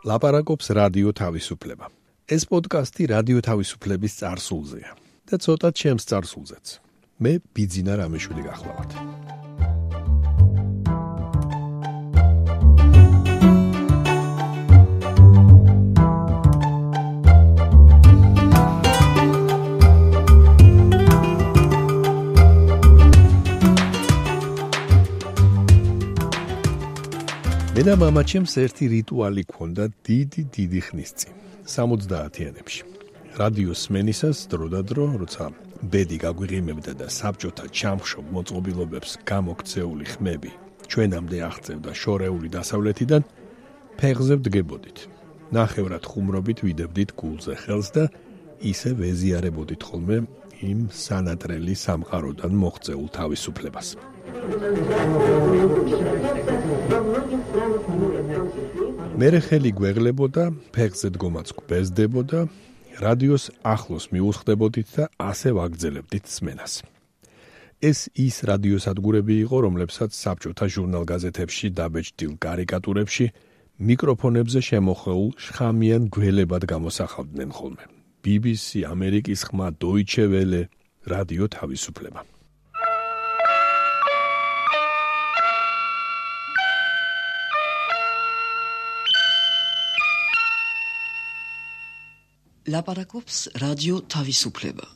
ლაპარაკობს რადიო თავისუფლება. ეს პოდკასტი რადიო თავისუფლების წარსულზეა და ცოტა ჩემს წარსულზეც. მე ბიძინა რამიშვილი გახლავართ. მე და მამაჩემს ერთი რიტუალი ჰქონდა დიდი ხნის წინ, 70-იანებში. რადიოს სმენისას დრო, როცა ბედი გაგვიღიმებდა და საბჭოთა ჩამხშობ მოწყობილობებს გამოქცეული ხმები ჩვენამდე აღწევდა შორეული დასავლეთიდან, ფეხზე ვდგებოდით. ნახევრად ხუმრობით ვიდებდით გულზე ხელს და ისე ვეზიარებოდით ხოლმე იმ სანატრელი სამყაროდან მოღწეულ თავისუფლებას. მერე ხელი გვეღლებოდა, ფეხზე დგომაც გვბეზდებოდა, რადიოს ახლოს მიუხვდებოდით და ასე ვაგრძელებდით სმენას. ეს ის რადიოსადგურები იყო, რომლებსაც საბჭოთა ჟურნალ-გაზეთებში დაბეჭდილ კარიკატურებში მიკროფონებზე შემოხეულ შხამიან გველებად გამოსახავდნენ ხოლმე. BBC, ამერიკის ხმა, Deutsche Welle, რადიო თავისუფლება. ლაპარაკობს რადიო თავისუფლება.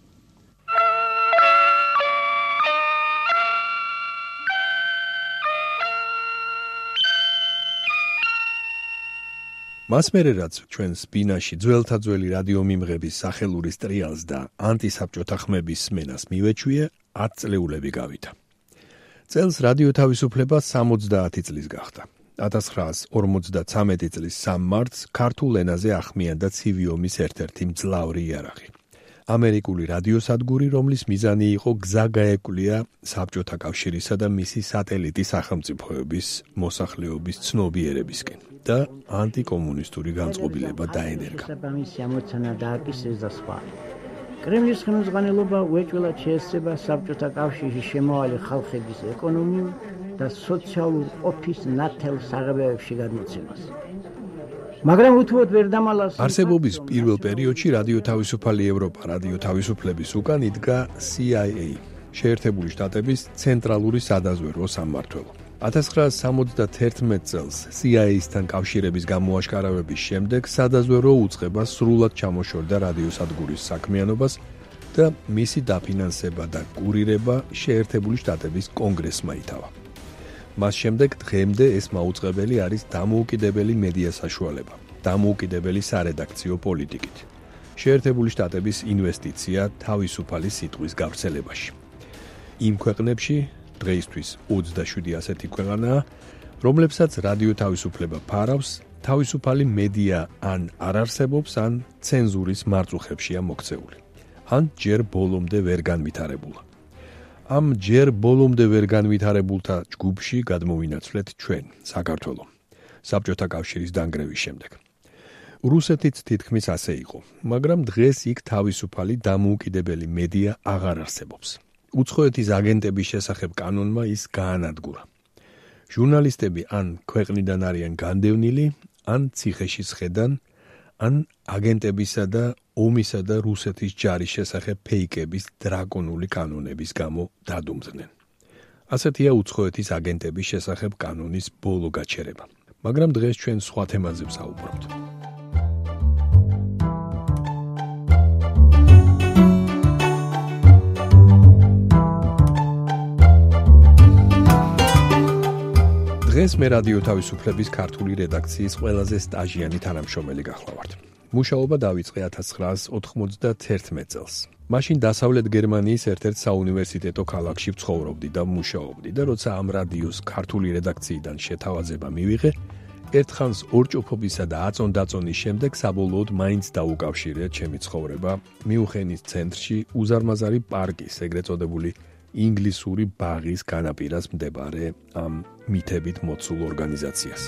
მას მერე რაც ჩვენ სპინაში ძველთაძველი რადიომიმღების სახელურის ტრიალს და ანტისაბჭოთა ხმების სმენას მივეჩვია, 10 წლეულები გავიდა. წელს რადიო თავისუფლება 70 წლის გახდა. 1953 წლის 3 მარტს ქართულ ენაზე ახმიანდა ცივი ომის ერთ-ერთი მძლავრი იარაღი. ამერიკული რადიოსადგური, რომლის მიზანი იყო გზა გაეკვლია საბჭოთა კავშირისა და მისი სატელიტი სახელმწიფოების მოსახლეობის ცნობიერებისკენ და ანტიკომუნისტური განწყობილება დაენერგა. კრემლის ხელმძღვანელობა უეჭველად შეესწრება საბჭოთა კავშირში შემავალი ხალხების ეკონომიურ და სოციალურ ყოფის ნათელ საღებავებში გადმოცემას. მაგრამ უთუოდ ვერ დამალავს არსებობის პირველ პერიოდში რადიო თავისუფალი ევროპა რადიო თავისუფლების უკან იდგა CIA, შეერთებული შტატების ცენტრალური სადაზვერვო სამმართველო. 1971 წელს CIA-სთან კავშირების გამოაშკარავების შემდეგ სადაზვერვო უწყება სრულად ჩამოშორდა რადიოსადგურის საქმიანობას და მისი დაფინანსება და კურირება შეერთებული შტატების კონგრესმა ითავა. მას შემდეგ დღემდე ეს მაუწყებელი არის დამოუკიდებელი მედია საშუალება, დამოუკიდებელი სარედაქციო პოლიტიკით. შეერთებული შტატების ინვესტიცია თავისუფალი სიტყვის გავრცელებაში. იმ ქვეყნებში დღეისთვის 27 ასეთი ქვეყანაა, რომლებსაც რადიო თავისუფლება ფარავს, თავისუფალი მედია ან არ არსებობს, ან ცენზურის მარწუხებშია მოქცეული. ან ჯერ ბოლომდე ვერ განვითარებულა. ამ ჯერ ბოლომდე ვერ განვითარებულთა ჯგუფში გადმოვინაცვლეთ ჩვენ, საქართველო, საბჭოთა კავშირის დანგრევის შემდეგ. რუსეთიც თითქმის ასე იყო, მაგრამ დღეს იქ თავისუფალი დამოუკიდებელი მედია აღარ არსებობს. უცხოეთის აგენტების შესახებ კანონმა ის გაანადგურა. ჟურნალისტები ან ქვეყნიდან არიან განდევნილი, ან ციხეში სხედან, ან აგენტებისა და ომისა და რუსეთის ჯარის შესახებ ფეიკების დრაკონული კანონების გამო დადუმდნენ. ასეთია უცხოეთის აგენტების შესახებ კანონის ბოლო გაჩერება. მაგრამ დღეს ჩვენ სხვა თემაზე ვსაუბრობთ. დღეს მე რადიო თავისუფლების ქართული რედაქციის ყველაზე სტაჟიანი თანამშრომელი გახლავართ. მუშაობა დაიწყე 1991 წელს. მაშინ დასავლეთ გერმანიის ერთ-ერთ საუნივერსიტეტო ქალაქში ვცხოვრობდი და მუშაობდი და როცა ამ რადიოს ქართული რედაქციიდან შეთავაზება მივიღე, ერთხანს ორჭოფობისა და აწონ-დაწონის შემდეგ საბოლოოდ მაინც დაუკავშირე ჩემი ცხოვრება მიუნხენის ცენტრში უზარმაზარი პარკის, ეგრეთ წოდებული ინგლისური ბაღის განაპირას მდებარე ამ მითებით მოცულ ორგანიზაციას.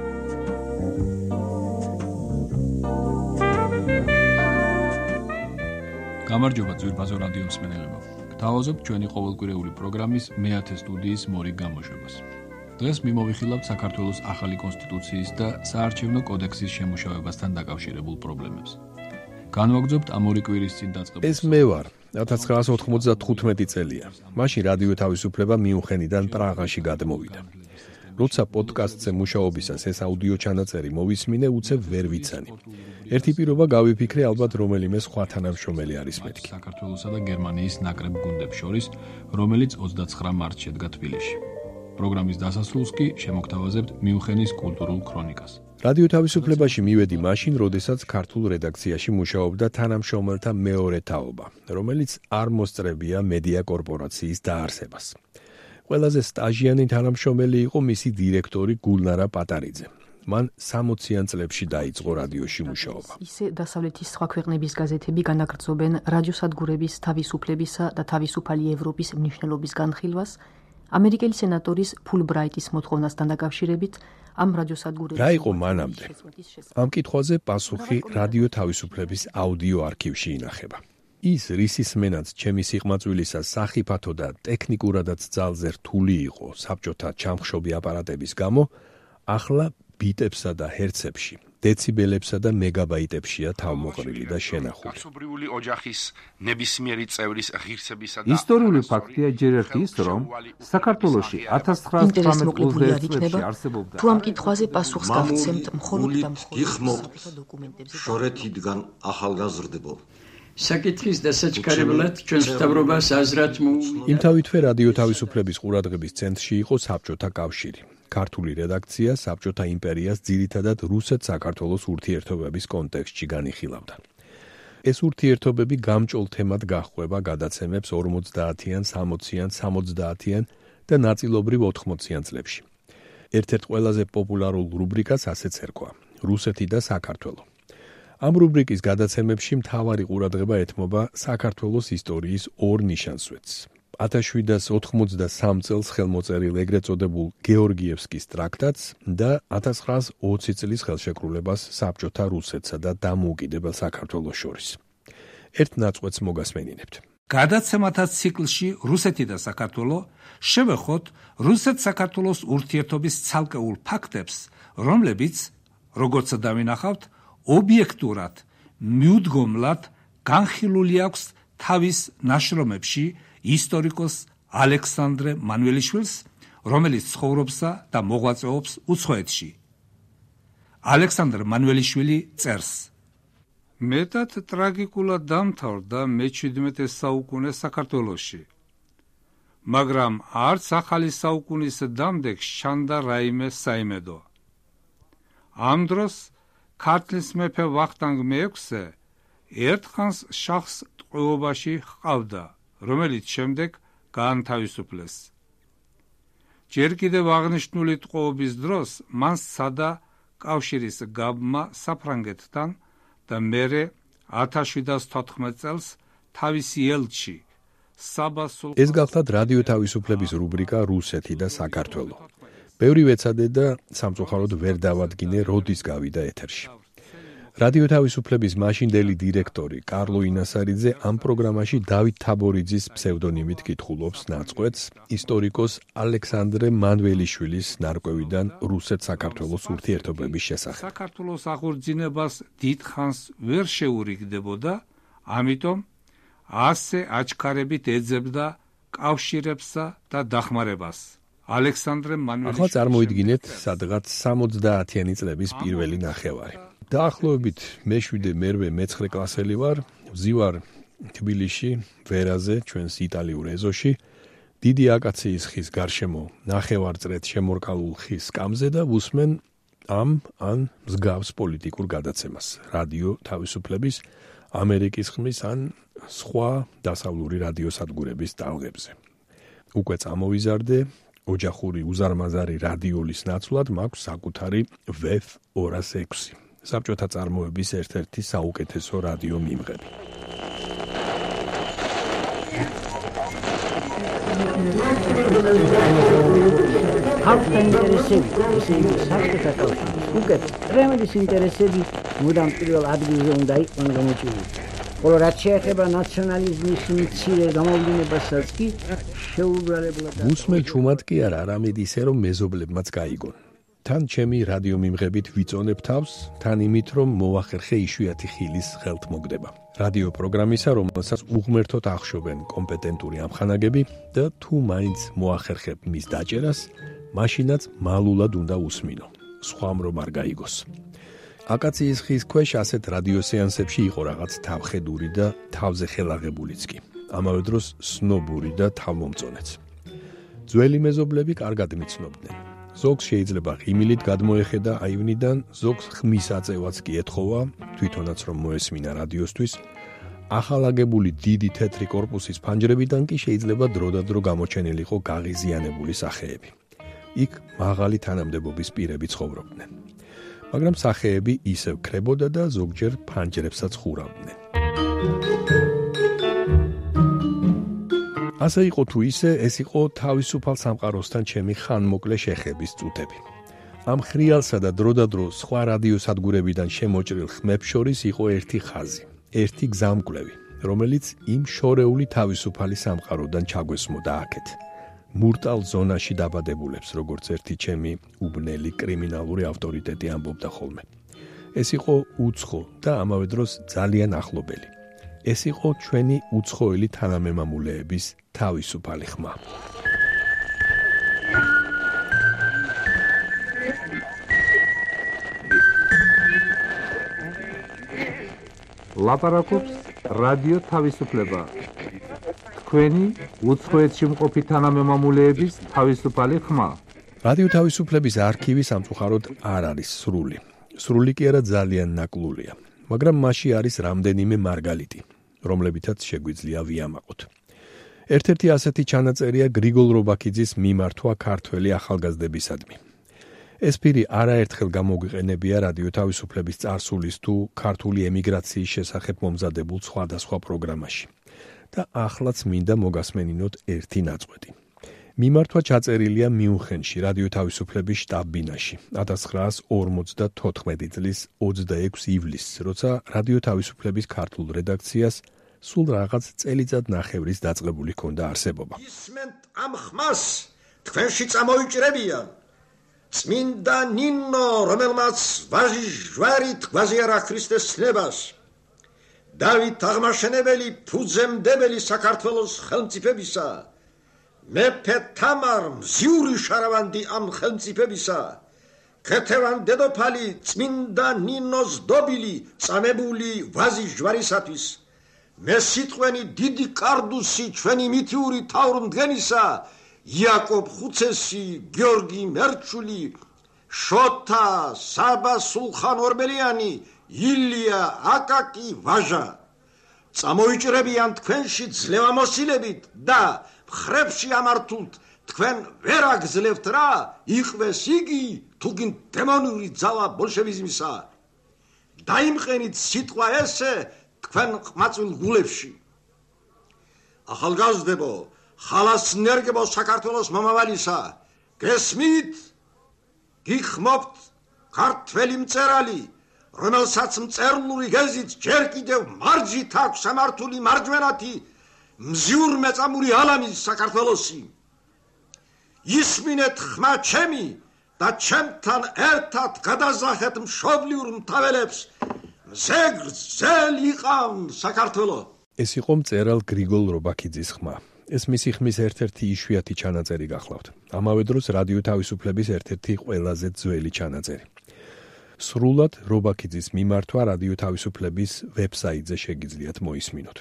გამარჯობა ძვირფასო რადიო მსმენელებო. გთავაზობთ ჩვენი ყოველკვირეული პროგრამის მე-10 სტუდიის მორიგ გამოშვებას. დღეს მიმოვიხილავთ საქართველოს ახალი კონსტიტუციის და საარჩევნო კოდექსის შემუშავებასთან დაკავშირებულ პრობლემებს. განვაგრძობთ ამ ორი კვირის წინ დაწყებულ. ეს მე ვარ. 1995 წელია. მაშინ რადიო თავისუფლება მიუნხენიდან პრაღაში გადმოვიდა. როცა პოდკასტზე მუშაობისას ეს აუდიო ჩანაწერი მოვისმინე, უცებ ვერ ვიცანი. ერთი პირობა გავიფიქრე, ალბათ რომელიმე სხვა თანამშრომელი არის მეთქი. საქართველოსა და გერმანიის ნაკრებ გუნდებს შორის, რომელიც 29 მარტს შედგა თბილისში. პროგრამის დასასრულს კი შემოგთავაზებთ მიუნხენის კულტურულ ქრონიკას. რადიო თავისუფლებაში მივედი მაშინ, როდესაც ქართულ რედაქციაში მუშაობდა თანამშრომელთა მეორე თაობა, რომელიც არ მოსწრებია მედია კორპორაციის დაარსებას. ყველაზე სტაჟიანი თანამშრომელი იყო მისი დირექტორი გულნარა პატარიძე. მან 60-იან წლებში დაიწყო რადიოში მუშაობა. ისე დასავლეთის სხვა ქვეყნების გაზეთები განაგრძობენ რადიოსადგურების თავისუფლებისა და თავისუფალი ევროპის მნიშვნელობის განხილვას, ამერიკელი სენატორის ფულბრაიტის მოთხოვნასთან დაკავშირებით ამ რადიოსადგურების რა იყო მანამდე? ამ კითხვაზე პასუხი რადიო თავისუფლების აუდიო არქივში ინახება. ის რისის მენაც ჩემი სიყმაწვილისა სახიფათო და ტექნიკურადაც ძალზე რთული იყო საბჭოთა ჩამხშობი აპარატების გამო, ახლა ბიტებსა და ჰერცებში, დეციბელებსა და მეგაბაიტებშია თავმოყრილი და შენახული. კაცობრიული ოჯახის ნებისმიერი წევრის ღირსებისა და ისტორიული ფაქტია ჯერ ერთ ის, რომ საქართველოში 1991 წლებში არსებობდა თუ ამ კითხვაზე პასუხს გავცემთ მხოლოდ და მხოლოდ დოკუმენტებზე შორეთიდან ახალგაზრდებო. საკითხის დასაჩქარებლად ჩვენს მთავრობას აზრად იმთავითვე რადიო თავისუფლების ყურადღების ცენტრში იყო საბჭოთა კავშირი. ქართული რედაქცია საბჭოთა იმპერიას ძირითადად რუსეთ-საქართველოს ურთიერთობების კონტექსტში განიხილავდა. ეს ურთიერთობები გამჭოლ თემად გაჰყვება გადაცემებს 50-იან, 60-იან, 70-იან და ნაწილობრივ 80-იან წლებში. ერთ-ერთ ყველაზე პოპულარულ რუბრიკას ასეც ერქვა: რუსეთი და საქართველო. ამ რუბრიკის გადაცემებში მთავარი ყურადღება ეთმობა საქართველოს ისტორიის ორ ნიშანსვეტს. 1793 წელს ხელმოწერილ ეგრეთ წოდებულ გეორგიევსკის ტრაქტატს და 1920 წლის ხელშეკრულებას საბჭოთა რუსეთსა და დამოუკიდებელ საქართველოს შორის. ერთ ნაწყვეტს მოგასმენინებთ. გადაცემათა ციკლში რუსეთი და საქართველო შევეხოთ რუსეთ-საქართველოს ურთიერთობის ცალკეულ ფაქტებს, რომლებიც, როგორც დავინახავთ, ობიექტურად, მიუდგომლად განხილული აქვს თავის ნაშრომებში ისტორიკოს ალექსანდრე მანველიშვილს, რომელიც ცხოვრობსა და მოღვაწეობს უცხოეთში. ალექსანდრე მანველიშვილი წერს: მეტად ტრაგიკულად დამთავრდა მე-17 საუკუნე საქართველოში, მაგრამ არც ახალი საუკუნის დამდეგ შანდა რაიმე საიმედო. ამ დროს ქართლის მეფე ვახტანგ მე-6 ერთხანს შახს ტყვეობაში ჰყავდა, რომელიც შემდეგ გაანთავისუფლეს. ჯერ კიდევ აღნიშნული ტყვეობის დროს მან სცადა კავშირის გაბმა საფრანგეთთან და მერე 1714 წელს თავისი ელჩი საბასულ. ეს გახლავთ რადიო თავისუფლების რუბრიკა რუსეთი და საქართველო. ბევრი ვეცადე და სამწუხაროდ ვერ დავადგინე, როდის გავიდა ეთერში. რადიო თავისუფლების მაშინდელი დირექტორი კარლო ინასარიძე ამ პროგრამაში დავით თაბორიძის ფსევდონიმით კითხულობს ნაწყვეტს ისტორიკოს ალექსანდრე მანველიშვილის ნარკვევიდან რუსეთ-საქართველოს ურთიერთობების შესახებ. საქართველოს აღორძინებას დიდხანს ვერ შეურიგდებოდა, ამიტომ ასე აჩქარებით ეძებდა კავშირებსა და დახმარებას. ალექსანდრე მანველიშვილი. ახლა წარმოიდგინეთ სადღაც 70-იანი წლების პირველი ნახევარი. დაახლოებით მე-7-მე-9 კლასელი ვარ, ვზივარ თბილისში, ვერაზე, ჩვენს იტალიურ ეზოში, დიდი აკაციის ხის გარშემო ნახევარწრეთ შემორკალულ ხის სკამზე და ვუსმენ ამ ან მსგავს პოლიტიკურ გადაცემას, რადიო თავისუფლების, ამერიკის ხმის ან სხვა დასავლური რადიოსადგურების ტალღებზე. უკვე წამოვიზარდე, ოჯახური უზარმაზარი რადიოლის ნაცვლად მაქვს საკუთარი VF 206. საბჭოთა წარმოების ერთ-ერთი საუკეთესო რადიო მიმღები. ხალხთა ინტერესები, ესე იგი საბჭოთა კავშირის უკეთ კრემლის ინტერესები მუდამ პირველ ადგილზე უნდა იყვნენ გამოჩენილი. ხოლო რაც შეეხება ნაციონალიზმის მცირე გამოვლინებასაც კი შეუბრალებლად. მუსმელ ჩუმად კი არა, არამედ ისე რომ მეზობლებმაც გაიგონ. თან ჩემი რადიო მიმღებით ვიწონებ თავს, თან იმით რომ მოვახერხე იშვიათი ხილის ხელთ მოგდება. რადიო პროგრამისა, რომელსაც უღმერთოდ ახშობენ კომპეტენტური ამხანაგები და თუ მაინც მოახერხებ მის დაჭერას, მაშინაც მალულად უნდა უსმინო. სხვამ რომ არ გაიგოს. აკაციის ხის ქვეშ ასეთ რადიო სეანსებში იყო რაღაც თავხედური და თავზე ხელაღებულიც კი. ამავე დროს სნობური და თავმომწონეც. ძველი მეზობლები კარგად მიცნობდნენ. ზოგს შეიძლება ღიმილით გადმოეხედა აივნიდან, ზოგს ხმის აწევაც კი ეთხოვა, თვითონაც რომ მოესმინა რადიოსთვის. ახალაგებული დიდი თეთრი კორპუსის ფანჯრებიდან კი შეიძლება დროდადრო გამოჩენილიყო გაღიზიანებული სახეები. იქ მაღალი თანამდებობის პირები ცხოვრობდნენ. მაგრამ სახეები ისევ ქრებოდა და ზოგჯერ ფანჯრებსაც ხურავდნენ. ასე იყო თუ ისე, ეს იყო თავისუფალ სამყაროსთან ჩემი ხანმოკლე შეხების წუთები. ამ ხრიალსა და დროდადრო სხვა რადიოსადგურებიდან შემოჭრილ ხმებს შორის იყო ერთი ხაზი, ერთი გზამკვლევი, რომელიც იმ შორეული თავისუფალი სამყაროდან ჩაგვესმოდა აქეთ. მურტალ ზონაში დაბადებულებს, როგორც ერთი ჩემი უბნელი კრიმინალური ავტორიტეტი ამბობდა ხოლმე. ეს იყო უცხო და ამავე დროს ძალიან ახლობელი. ეს იყო ჩვენი უცხოელი თანამემამულეების თავისუფალი ხმა. ლაპარაკობს რადიო თავისუფლება. თქვენი უცხოეთში მყოფი თანამემამულეების თავისუფალი ხმა. რადიო თავისუფლების არქივი სამწუხაროდ არ არის სრული. სრული კი არა, ძალიან ნაკლულია. მაგრამ მასში არის რამდენიმე მარგალიტი, რომლებითაც შეგვიძლია ვიამაყოთ. ერთ-ერთი ასეთი ჩანაწერია გრიგოლ რობაქიძის მიმართვა ქართველი ახალგაზრდებისადმი. ეს პირი არაერთხელ გამოგვიყენებია რადიო თავისუფლების წარსულის თუ ქართული ემიგრაციის შესახებ მომზადებულ სხვადასხვა პროგრამაში. და ახლაც მინდა მოგასმენინოთ ერთი ნაწყვეტი. მიმართვა ჩაწერილია მიუნხენში, რადიო თავისუფლების შტაბ-ბინაში, 1954 წლის 26 ივლისს, როცა რადიო თავისუფლების ქართულ რედაქციას სულ რაღაც წელიწადნახევრის დაწყებული ჰქონდა არსებობა. ისმენთ ამ ხმას თქვენში წამოიჭრებიან. წმინდა ნინო, რომელმაც ვაჟი ჟვარით გვაზიარა ქრისტეს ცნებას. დავით აღმაშენებელი, ფუძემდებელი საქართველოს ხელმწიფებისა. მეფე თამარ, მზიური შარავანდი ამ ხელმწიფებისა. ქეთევან დედოფალი, წმინდა ნინოს დობილი, წამებული ვაზი ჟვარისათვის. მესიტყვენი დიდი კარდუსი, ჩვენი მითიური თავრმდგენისა, იაკობ ხუცესი, გიორგი მერჩული, შოთა, საბა სულხან ორბელიანი, ილია აკაკი ვაჟა. წამოიჭრებიან თქვენში ძლევამოსილებით და ხრებში ამართულთ, თქვენ ვერ აგძლევთ რა, იყვეს იგი თუგინ დემონური ძალა ბოლშევიზმისა. დაიმყენით სიტყვა ესე თქვენ ყმაწვილ გულებში. ახალგაზრდებო, ხალასნერგებო საქართველოს მომავალისა, გესმით? გიხმობთ ქართველი მწერალი, რომელსაც მწერლური გეზით ჯერ კიდევ მარჯით აქვს სამართული მარჯვენათი, მზიურ მეწამული ალამის საქართველოსი. ისმინეთ ხმა ჩემი და ჩემთან ერთად გადაზახეთ მშობლიურ მთაველებს, მზეგრძელ იყავ საქართველო. ეს იყო მწერალ გრიგოლ რობაქიძის ხმა. ეს მისი ხმის ერთ-ერთი იშვიათი ჩანაწერი გახლავთ. ამავე დროს რადიო თავისუფლების ერთ-ერთი ყველაზე ძველი ჩანაწერი. სრულად რობაქიძის მიმართვა რადიო თავისუფლების ვებსაიტზე შეგიძლიათ მოისმინოთ.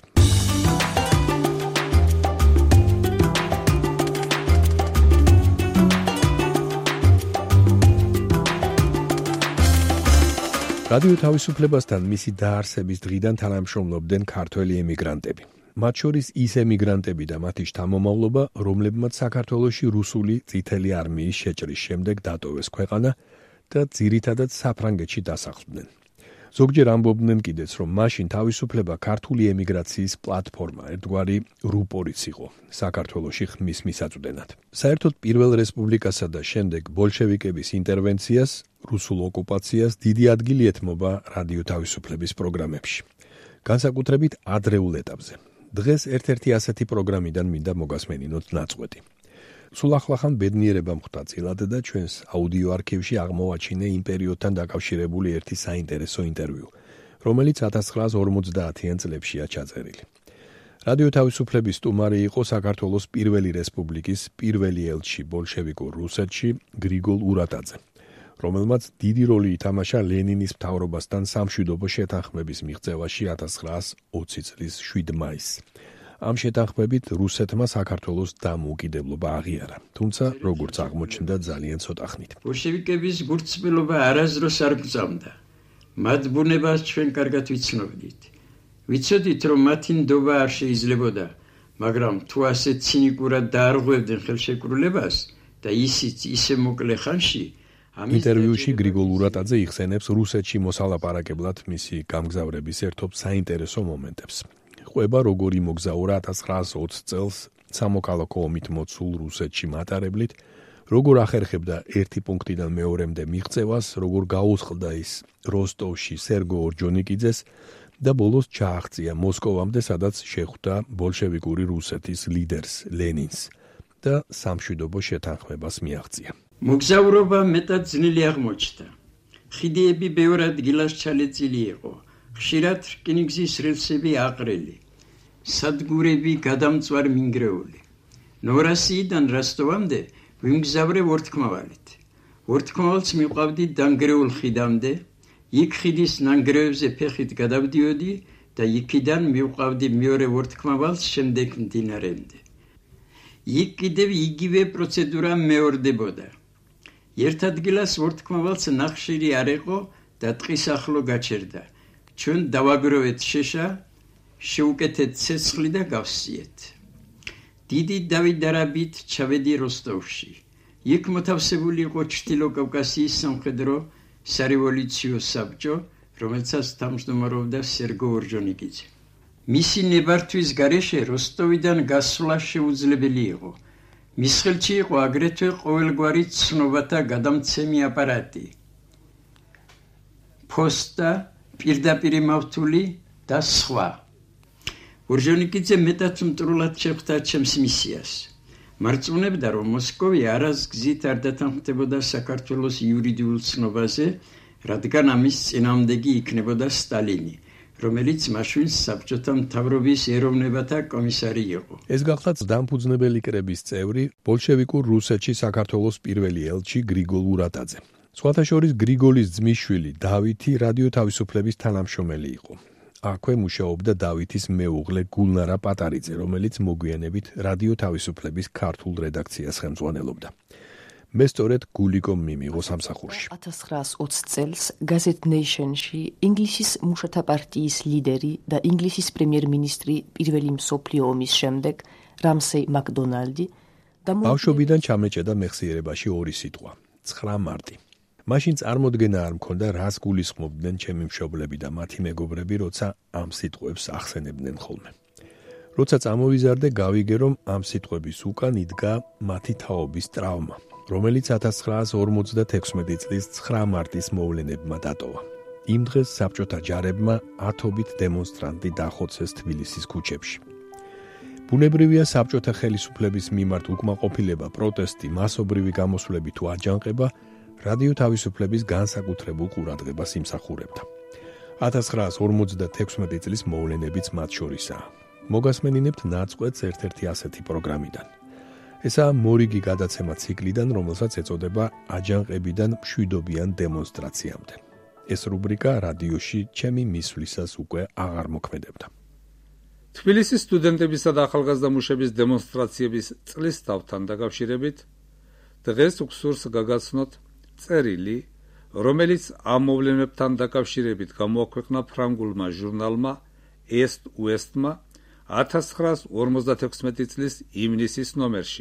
რადიო თავისუფლებასთან მისი დაარსების დღიდან თანამშრომლობდნენ ქართველი ემიგრანტები. მათ შორის ის ემიგრანტები და მათი შთამომავლობა, რომლებმაც საქართველოში რუსული წითელი არმიის შეჭრის შემდეგ დატოვეს ქვეყანა და ძირითადად საფრანგეთში დასახლდნენ. ზოგჯერ ამბობდნენ კიდეც, რომ მაშინ თავისუფლება ქართული ემიგრაციის პლატფორმა, ერთგვარი რუპორიც იყო საქართველოში ხმის მისაწვდენად. საერთოდ პირველ რესპუბლიკასა და შემდეგ ბოლშევიკების ინტერვენციას, რუსულ ოკუპაციას დიდი ადგილი ეთმობა რადიო თავისუფლების პროგრამებში. განსაკუთრებით ადრეულ ეტაპზე. დღეს ერთ-ერთი ასეთი პროგრამიდან მინდა მოგასმენინოთ ნაწყვეტი. სულ ახლახან ბედნიერება მხვდა წილად და ჩვენს აუდიო არქივში აღმოვაჩინე იმ პერიოდთან დაკავშირებული ერთი საინტერესო ინტერვიუ, რომელიც 1950-იან წლებშია ჩაწერილი. რადიო თავისუფლების სტუმარი იყო საქართველოს პირველი რესპუბლიკის პირველი ელჩი ბოლშევიკურ რუსეთში გრიგოლ ურატაძე, რომელმაც დიდი როლი ითამაშა ლენინის მთავრობასთან სამშვიდობო შეთანხმების მიღწევაში 1920 წლის 7 მაისს. ამ შეთანხმებით რუსეთმა საქართველოს დამოუკიდებლობა აღიარა, თუმცა როგორც აღმოჩნდა ძალიან ცოტა ხნით. ბოლშევიკების გულწრფელობა არასდროს არ გწამდა. მათ ბუნებას ჩვენ კარგად ვიცნობდით. ვიცოდით, რომ მათი ნდობა არ შეიძლებოდა, მაგრამ თუ ასე ცინიკურად დაარღვევდნენ ხელშეკრულებას და ისიც ისე მოკლე ხანში, ინტერვიუში გრიგოლ ურატაძე იხსენებს რუსეთში მოსალაპარაკებლად მისი გამგზავრების ერთ-ერთ საინტერესო მომენტებს. ყვება როგორ იმოგზაურა 1920 წელს სამოქალაქო ომით მოცულ რუსეთში მატარებლით, როგორ ახერხებდა ერთი პუნქტიდან მეორემდე მიღწევას, როგორ გაუსყდა ის როსტოვში სერგო ორჯონიკიძეს და ბოლოს ჩააღწია მოსკოვამდე, სადაც შეხვდა ბოლშევიკური რუსეთის ლიდერს ლენინს და სამშვიდობო შეთანხმებას მიაღწია. მოგზაურობა მეტად ძნელი აღმოჩნდა. ხიდიები ბევრ ადგილას ჩალეწილი იყო. ხშირად რკინიგზის რელსები აყრელი, სადგურები გადამწვარ მინგრეული. ნოვრასიიდან როსტოვამდე ვიმგზავრე ვორთქმავალით. ვორთქმავალს მივყავდი დანგრეულ ხიდამდე, იქ ხიდის ნანგრევებზე ფეხით გადავდიოდი და იქიდან მივყავდი მეორე ვორთქმავალს შემდეგ მდინარემდე. იქ კიდევ იგივე პროცედურა მეორდებოდა. ერთ ადგილას ვორთქმავალს ნახშირი არ იყო და ტყის ახლო გაჩერდა. ჩვენ დავაგროვეთ შეშა, შევუკეთეთ ცეცხლი და გავსიეთ. დიდი დავიდარაბით ჩავედი როსტოვში. იქ მოთავსებული იყო ჩრდილო კავკასიის სამხედრო სარევოლუციო საბჭო, რომელსაც თავმჯდომარეობდა სერგო ორჯონიკიძე. მისი ნებართვის გარეშე როსტოვიდან გასვლა შეუძლებელი იყო. მის ხელში იყო აგრეთვე ყოველგვარი ცნობათა გადამცემი აპარატი, ფოსტა, პირდაპირი მავთული და სხვა. ორჯონიკიძე მეტად მტრულად შეხვდა ჩემს მისიას. მარწმუნებდა, რომ მოსკოვი არას გზით არ დათანხმდებოდა საქართველოს იურიდიულ ცნობაზე, რადგან ამის წინააღმდეგი იქნებოდა სტალინი, რომელიც მაშინ საბჭოთა მთავრობის ეროვნებათა კომისარი იყო. ეს გახლავთ დამფუძნებელი კრების წევრი, ბოლშევიკურ რუსეთში საქართველოს პირველი ელჩი გრიგოლ ურატაძე. სხვათა შორის გრიგოლის ძმისშვილი დავითი რადიო თავისუფლების თანამშრომელი იყო. აქვე მუშაობდა დავითის მეუღლე გულნარა პატარიძე, რომელიც მოგვიანებით რადიო თავისუფლების ქართულ რედაქციას ხელმძღვანელობდა. მე სწორედ გულიკომ მიმიღო სამსახურში. 1920 წელს გაზეთ ნეიშენში ინგლისის მუშათა პარტიის ლიდერი და ინგლისის პრემიერ-მინისტრი პირველი მსოფლიო ომის შემდეგ რამსეი მაკდონალდი ბავშვობიდან ჩამეჭედა მეხსიერებაში ორი სიტყვა: 9 მარტი. მაშინ წარმოდგენა არ მქონდა, რას გულისხმობდნენ ჩემი მშობლები და მათი მეგობრები, როცა ამ სიტყვებს ახსენებდნენ ხოლმე. როცა წამოვიზარდე, გავიგე, რომ ამ სიტყვების უკან იდგა მათი თაობის ტრავმა, რომელიც 1956 წლის 9 მარტის მოვლენებმა დატოვა. იმ დღეს საბჭოთა ჯარებმა ათობით დემონსტრანტი დახოცეს თბილისის ქუჩებში. ბუნებრივია საბჭოთა ხელისუფლების მიმართ უკმაყოფილება, პროტესტი, მასობრივი გამოსვლები თუ აჯანყება რადიო თავისუფლების განსაკუთრებულ ყურადღებას იმსახურებდა. 1956 წლის მოვლენებიც მათ შორისაა. მოგასმენინებთ ნაწყვეტს ერთ-ერთი ასეთი პროგრამიდან. ესაა მორიგი გადაცემა ციკლიდან, რომელსაც ეწოდება აჯანყებიდან მშვიდობიან დემონსტრაციამდე. ეს რუბრიკა რადიოში ჩემი მისვლისას უკვე აღარ მოქმედებდა. თბილისის სტუდენტებისა და ახალგაზრდა მუშების დემონსტრაციების წლის თავთან დაკავშირებით დღეს უხსურს გაგაცნოთ წერილი, რომელიც ამ მოვლენებთან დაკავშირებით გამოაქვეყნა ფრანგულმა ჟურნალმა Est-Ouest-მა 1956 წლის ივნისის ნომერში.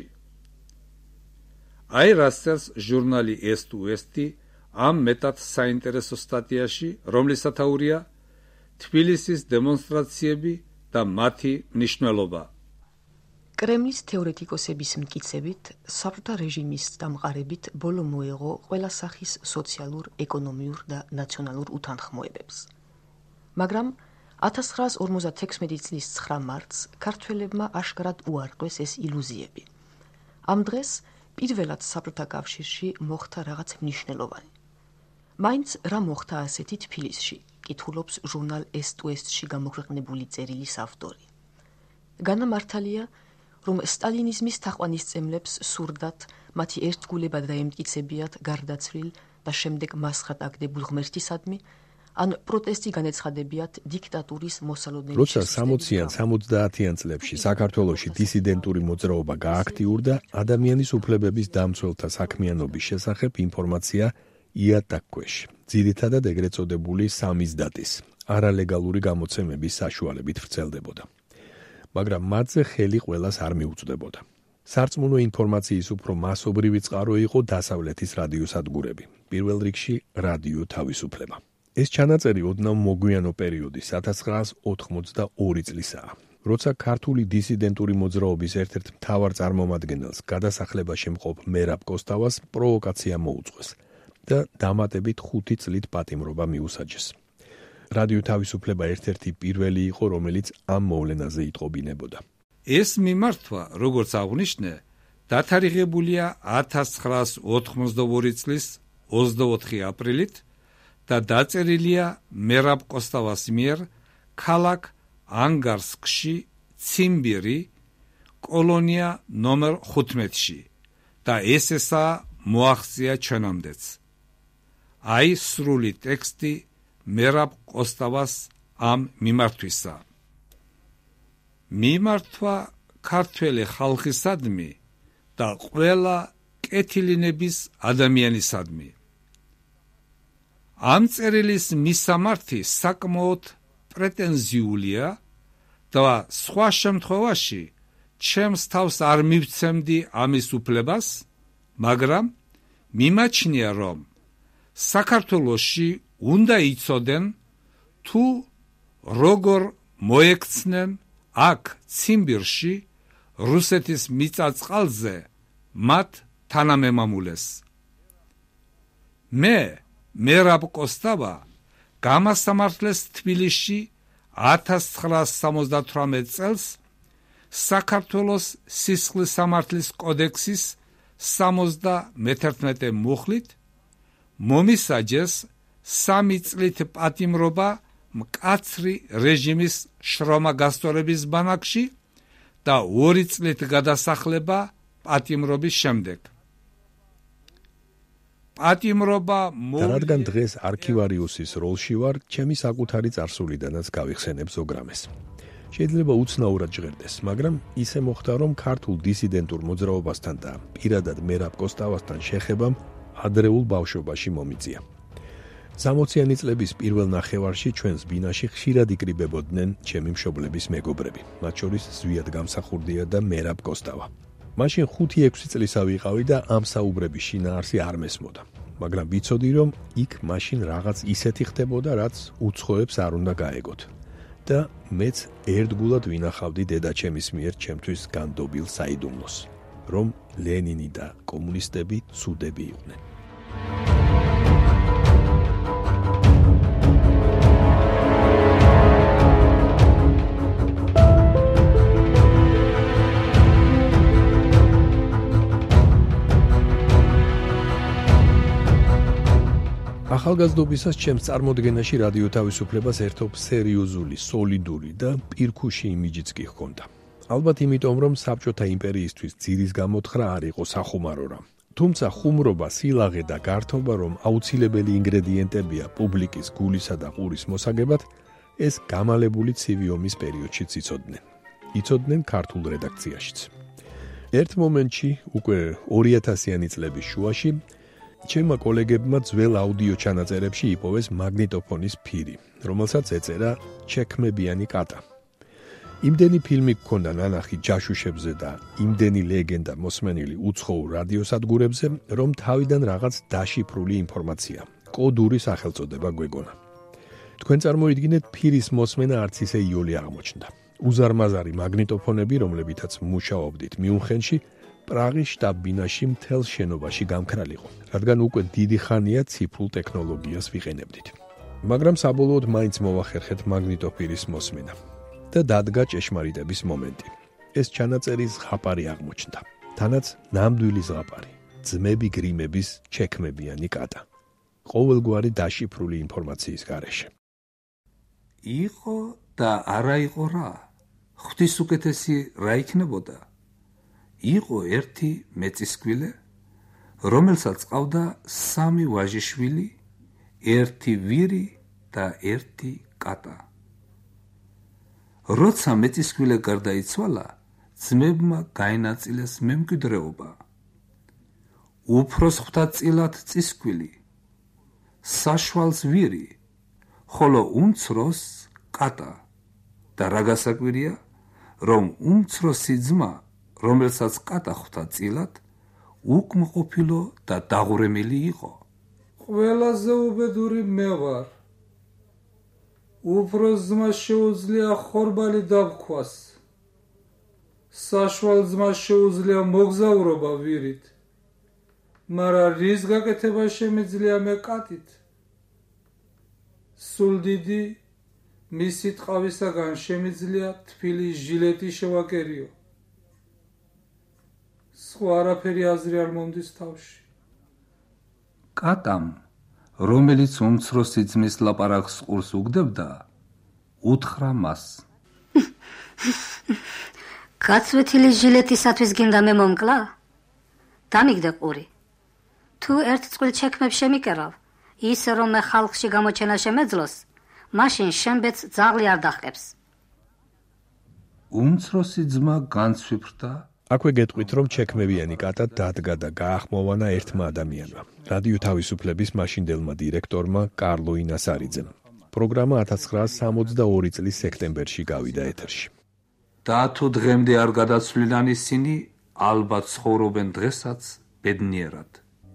აი რას წერს ჟურნალი Est-Ouest-ი ამ მეტად საინტერესო სტატიაში, რომლის სათაურია თბილისის დემონსტრაციები და მათი მნიშვნელობა. კრემლის თეორეტიკოსების მტკიცებით, საბჭოთა რეჟიმის დამყარებით ბოლო მოეღო ყველა სახის სოციალურ, ეკონომიურ და ნაციონალურ უთანხმოებებს. მაგრამ 1956 წლის 9 მარტს ქართველებმა აშკარად უარყვეს ეს ილუზიები. ამ დღეს პირველად საბჭოთა კავშირში მოხდა რაღაც მნიშვნელოვანი. მაინც რა მოხდა ასეთი თბილისში, კითხულობს ჟურნალ Est-Ouest-ში გამოქვეყნებული წერილის ავტორი. განამართალია, რომ სტალინიზმის თაყვანისმცემლებს სურდათ მათი ერთგულებად დაემტკიცებიათ გარდაცვლილ და შემდეგ მასხად აგდებულ ღმერთისადმი, ან პროტესტი განეცხადებიათ დიქტატურის მოსალოდნელი. როცა 60-იან 70-იან წლებში საქართველოში დისიდენტური მოძრაობა გააქტიურდა, ადამიანის უფლებების დამცველთა საქმიანობის შესახებ ინფორმაცია იატაკქვეში, ძირითადად ეგრეთ წოდებული სამიზდატის, არალეგალური გამოცემების საშუალებით ვრცელდებოდა. მაგრამ მათზე ხელი ყველას არ მიუწვდებოდა. სარწმუნო ინფორმაციის უფრო მასობრივი წყარო იყო დასავლეთის რადიოსადგურები, პირველ რიგში რადიო თავისუფლება. ეს ჩანაწერი ოდნავ მოგვიანო პერიოდის 1982 წლისაა, როცა ქართული დისიდენტური მოძრაობის ერთ-ერთ მთავარ წარმომადგენელს გადასახლებაში მყოფ მერაბ კოსტავას პროვოკაცია მოუწყვეს და დამატებით 5 წლით პატიმრობა მიუსაჯეს. რადიო თავისუფლება ერთ-ერთი პირველი იყო, რომელიც ამ მოვლენაზე იტყობინებოდა. ეს მიმართვა, როგორც აღნიშნე, დათარიღებულია 1982 წლის 24 აპრილით და დაწერილია მერაბ კოსტავას მიერ ქალაქ ანგარსკში, ციმბირი, კოლონია ნომერ 15-ში და ესაა მოაღწია ჩვენამდეც. აი სრული ტექსტი მერაბ კოსტავას ამ მიმართვისა. მიმართვა ქართველი ხალხისადმი და ყველა კეთილინების ადამიანისადმი. ამ წერილის მისამართი საკმაოდ პრეტენზიულია და სხვა შემთხვევაში ჩემს თავს არ მივცემდი ამის უფლებას, მაგრამ მიმაჩნია, რომ საქართველოში უნდა იცოდნენ თუ როგორ მოექცნენ აქ ციმბირში რუსეთის მიწა-წყალზე მათ თანამემამულეს. მე მერაბ კოსტავა გამასამართლეს თბილისში 1978 წელს საქართველოს სისხლის სამართლის კოდექსის 71 მუხლით მომისაჯეს 3 წლით პატიმრობა მკაცრი რეჟიმის შრომაგასწორების ბანაკში და 2 წლით გადასახლება პატიმრობის შემდეგ. პატიმრობა რადგან დღეს არქივარიუსის როლში ვარ, ჩემი საკუთარი წარსულიდანაც გავიხსენებ ზოგრამეს. შეიძლება უცნაურად ჟღერდეს, მაგრამ ისე მოხდა, რომ ქართულ დისიდენტურ მოძრაობასთან და პირადად მერაბ კოსტავასთან შეხებამ ადრეულ ბავშვობაში მომიწია. 60-იანი წლების პირველ ნახევარში ჩვენს ბინაში ხშირად იკრიბებოდნენ ჩემი მშობლების მეგობრები, მათ შორის ზვიად გამსახურდია და მერაბ კოსტავა. მაშინ 5-6 წლისა ვიყავი და ამ საუბრების შინაარსი არ მესმოდა, მაგრამ ვიცოდი, რომ იქ მაშინ რაღაც ისეთი ხდებოდა, რაც უცხოებს არ უნდა გაეგოთ. და მეც ერთგულად ვინახავდი დედაჩემის მიერ ჩემთვის განდობილ საიდუმლოს, რომ ლენინი და კომუნისტები ცუდები იყვნენ. ახალგაზრდობისას ჩემს წარმოდგენაში რადიო თავისუფლებას ერთობს სერიოზული, სოლიდური და პირქუში იმიჯიც კი ჰქონდა. ალბათ იმიტომ, რომ საბჭოთა იმპერიისთვის ძირის გამოთხრა არ იყო სახუმარო რამ. თუმცა ხუმრობა, სილაღე და გართობა, რომ აუცილებელი ინგრედიენტებია პუბლიკის გულისა და ყურის მოსაგებად, ეს გამალებული ცივი ომის პერიოდშიც იცოდნენ. იცოდნენ ქართულ რედაქციაშიც. ერთ მომენტში, უკვე 2000-იანი წლების შუაში, ჩემმა კოლეგებმა ძველ აუდიო ჩანაწერებში იპოვეს მაგნიტოფონის ფირი, რომელსაც ეწერა ჩექმებიანი კატა. იმდენი ფილმი გქონდა ნანახი ჯაშუშებზე და იმდენი ლეგენდა მოსმენილი უცხოურ რადიოსადგურებზე, რომ თავიდან რაღაც დაშიფრული ინფორმაცია, კოდური სახელწოდება გვეგონა. თქვენ წარმოიდგინეთ, ფირის მოსმენა არც ისე იოლი აღმოჩნდა. უზარმაზარი მაგნიტოფონები, რომლებითაც მუშაობდით მიუნხენში, პრაღის შტაბ-ბინაში მთელ შენობაში გამქრალიყო, რადგან უკვე დიდი ხანია ციფრულ ტექნოლოგიას ვიყენებდით. მაგრამ საბოლოოდ მაინც მოვახერხეთ მაგნიტოფირის მოსმენა და დადგა ჭეშმარიტების მომენტი. ეს ჩანაწერი ზღაპარი აღმოჩნდა. თანაც ნამდვილი ზღაპარი, ძმები გრიმების ჩექმებიანი კატა. ყოველგვარი დაშიფრული ინფორმაციის გარეშე. იყო და არა იყო რა? ღვთის უკეთესი რა იქნებოდა? იყო ერთი მეწისკვილე, რომელსაც ყავდა 3 ვაჟიშვილი, ერთი ვირი და ერთი კატა. როცა მეწისკვილე გარდაიცვალა, ძმებმა გაენაწილეს მემკვიდრეობა. უფროს ღვთაწილად წისკვილი, საშვალს ვირი, ხოლო უმცროს კატა. და რა გასაკვირია, რომ უმცროსი ძმა, რომელსაც კატა ღვთაწილად, უკმაყოფილო და დაღურემილი იყო. ყველაზე უბედური მე ვარ. უფროს ძმას შეუძლია ხორბალი დაგქვას. საშვალ ძმას შეუძლია მოგზაურობა ვირით. მაგრამ რის გაკეთება შემიძლია მე კატით? სულ დიდი მისი ტყავისაგან შემიძლია თბილი ჟილეტი შევაკერიო. სხვა არაფერი აზრი არ მომდის თავში. კატამ, რომელიც უმცროსი ძმის ლაპარაკს ყურს უგდებდა, უთხრა მას. გაცვეთილი ჟილეტისათვის გინდა მე მომკლა? დამიგდე ყური. თუ ერთ წყვილ ჩექმებს შემიკერავ, ისე რომ მე ხალხში გამოჩენა შემეძლოს, მაშინ შემბეც ძაღლი არ დახკებს. უმცროსი ძმა განცვიფრდა. აქვე გეტყვით, რომ ჩექმებიანი კატა დადგა და გაახმოვანა ერთმა ადამიანმა, რადიო თავისუფლების მაშინდელმა დირექტორმა კარლო ინასარიძემ. პროგრამა 1962 წლის სექტემბერში გავიდა ეთერში. და თუ დღემდე არ გადაცვლილან ისინი, ალბათ ცხოვრობენ დღესაც ბედნიერად.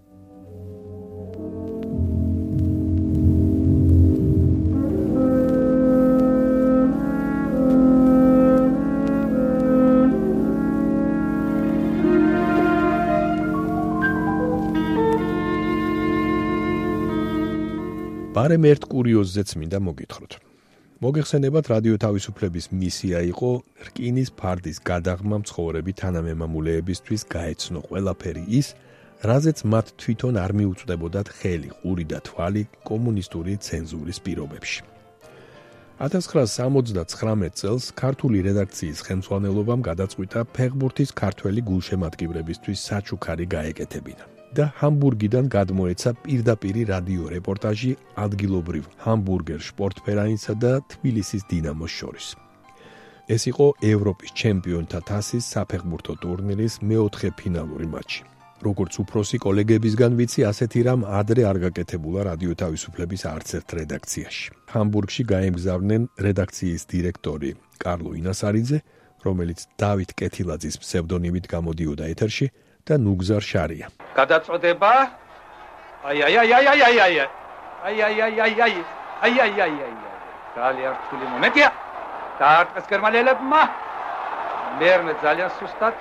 ბარემ ერთ კურიოზზეც მინდა მოგითხროთ. მოგეხსენებათ, რადიო თავისუფლების მისია იყო რკინის ფარდის გადაღმა მცხოვრები თანამემამულეებისთვის გაეცნო ყველაფერი ის, რაზეც მათ თვითონ არ მიუწვდებოდათ ხელი, ყური და თვალი კომუნისტური ცენზურის პირობებში. 1979 წელს ქართული რედაქციის ხელმძღვანელობამ გადაწყვიტა ფეხბურთის ქართველი გულშემატკივრებისთვის საჩუქარი გაეკეთებინა. და ჰამბურგიდან გადმოეცა პირდაპირი რადიო რეპორტაჟი ადგილობრივ ჰამბურგერ შპორტფერაინსა და თბილისის დინამოს შორის. ეს იყო ევროპის ჩემპიონთა თასის საფეხბურთო ტურნირის მეოთხე ფინალური მატჩი. როგორც უფროსი კოლეგებისგან ვიცი, ასეთი რამ ადრე არ გაკეთებულა რადიო თავისუფლების არც ერთ რედაქციაში. ჰამბურგში გაემგზავრნენ რედაქციის დირექტორი კარლო ინასარიძე, რომელიც დავით კეთილაძის ფსევდონიმით გამოდიოდა ეთერში, და ნუგზარ შარია. გადაწოდება ძალიან რთული მომენტია. დაარტყეს გერმანელებმა. მერმე ძალიან სუსტად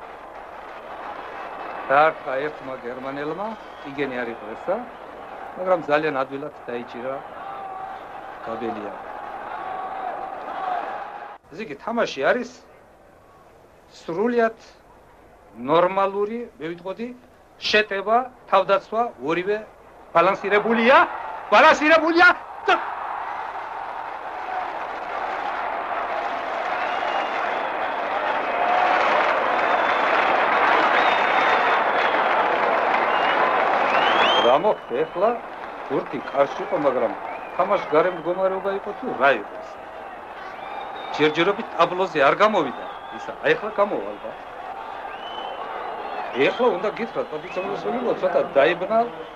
დაარტყა ერთმა გერმანელმა, იგენი არ იყო ესა, მაგრამ ძალიან ადვილად დაიჭირა გაბელია. ესე იგი თამაში არის სრულიად ნორმალური, მე ვიტყოდი, შეტევა, თავდაცვა, ორივე ბალანსირებულია. რა მოხდა ახლა? ბურთი კარში იყო, მაგრამ თამაში გარემ მდგომარეობა იყო თუ რა იყო ეს? ჯერჯერობით ტაბლოზე არ გამოვიდა. ისა, აი ახლა გამოვა ალბათ. ეხლა უნდა გითხრათ, პატიცამოსულიყო ცოტა დაიბნა.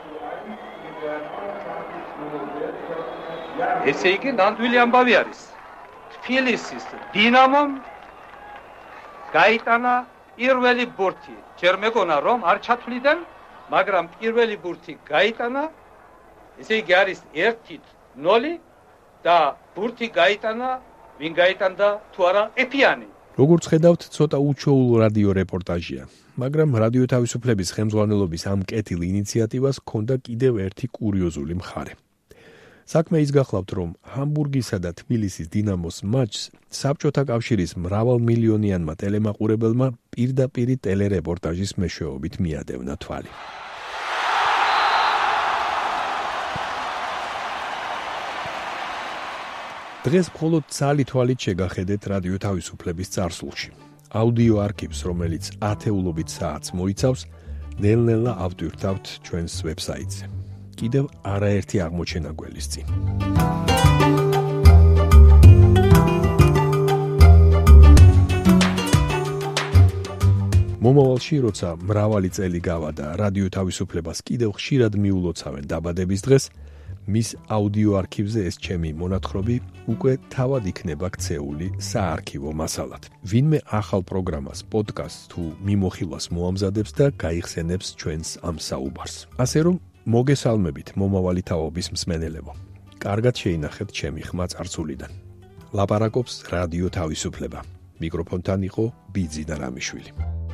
ესე იგი ნამდვილი ამბავი არის. თბილისის დინამომ გაიტანა პირველი ბურთი. ჯერ მეგონა რომ არ ჩათვლიდნენ, მაგრამ პირველი ბურთი გაიტანა. ესე იგი არის 1-0 და ბურთი გაიტანა, ვინ გაიტანდა თუ არა ეფიანი. როგორც ხედავთ, ცოტა უჩვეულო რადიო რეპორტაჟია, მაგრამ რადიო თავისუფლების ხელმძღვანელობის ამ კეთილ ინიციატივას ჰქონდა კიდევ ერთი კურიოზული მხარე. საქმე ის გახლავთ, რომ ჰამბურგისა და თბილისის დინამოს მატჩს საბჭოთა კავშირის მრავალმილიონიანმა ტელემაყურებელმა პირდაპირ ტელერეპორტაჟის მეშვეობით მიადევნა თვალი. დღეს მხოლოდ ცალი თვალით შეგახედეთ რადიო თავისუფლების წარსულში. აუდიო არქივს, რომელიც ათეულობით საათს მოიცავს, ნელ-ნელა ავტვირთავთ ჩვენს ვებსაიტზე. კიდევ არაერთი აღმოჩენა გველის წინ. მომავალში, როცა მრავალი წელი გავადა, რადიო თავისუფლებას კიდევ ხშირად მიულოცავენ დაბადების დღეს, მის აუდიო არქივზე ეს ჩემი მონათხრობი უკვე თავად იქნება ქცეული საარქივო მასალად. ვინმე ახალ პროგრამას, პოდკასტს თუ მიმოხილვას მოამზადებს და გაიხსენებს ჩვენს ამ საუბარს. ასე რომ მოგესალმებით მომავალი თაობის მსმენელებო. კარგად შეინახეთ ჩემი ხმა წარსულიდან. ლაპარაკობს რადიო თავისუფლება. მიკროფონთან იყო ბიძინა რამიშვილი.